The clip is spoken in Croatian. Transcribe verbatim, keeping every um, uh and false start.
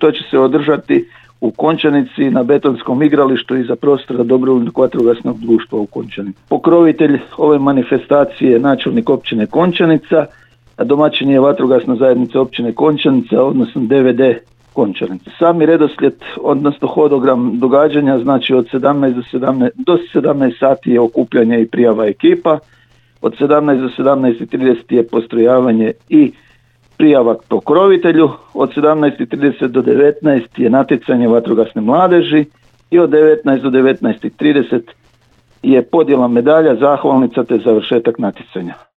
to će se održati u Končanici na betonskom igralištu iza prostora Dobrovoljnog vatrogasnog društva u Končanici. Pokrovitelj ove manifestacije je načelnik općine Končanica, a domaćin je vatrogasna zajednica općine Končanica, odnosno D V D Končanica. Sami redoslijed, odnosno hodogram događanja, znači od sedamnaest do sedamnaest do sedamnaest sati je okupljanje i prijava ekipa, od sedamnaest do sedamnaest i trideset je postrojavanje i prijava pokrovitelju, od sedamnaest i trideset do devetnaest je natjecanje vatrogasne mladeži i od devetnaest do devetnaest i trideset je podjela medalja, zahvalnica te završetak natjecanja.